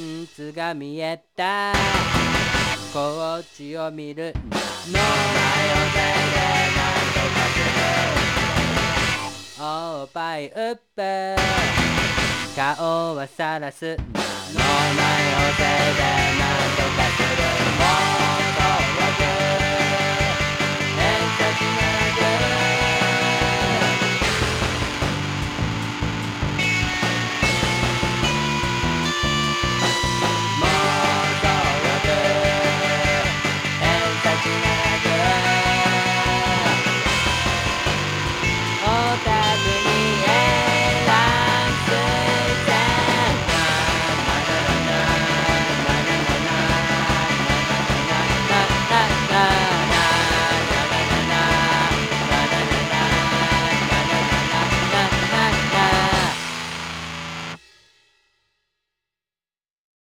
ンツが見えたこっちを見るの前を全然なんとかするおっぱいうっぷ顔はさらすの前